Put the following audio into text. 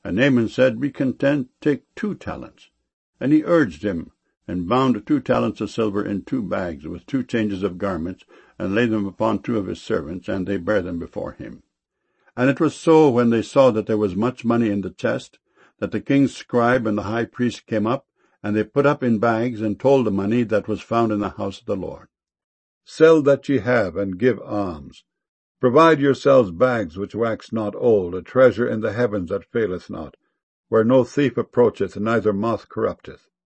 And Naaman said, Be content, take 2 talents. And he urged him, and bound 2 talents of silver in 2 bags, with 2 changes of garments, and laid them upon 2 of his servants, and they bare them before him. And it was so, when they saw that there was much money in the chest, that the king's scribe and the high priest came up, and they put up in bags, and told the money that was found in the house of the Lord. Sell that ye have, and give alms. Provide yourselves bags which wax not old, a treasure in the heavens that faileth not, where no thief approacheth, neither moth corrupteth.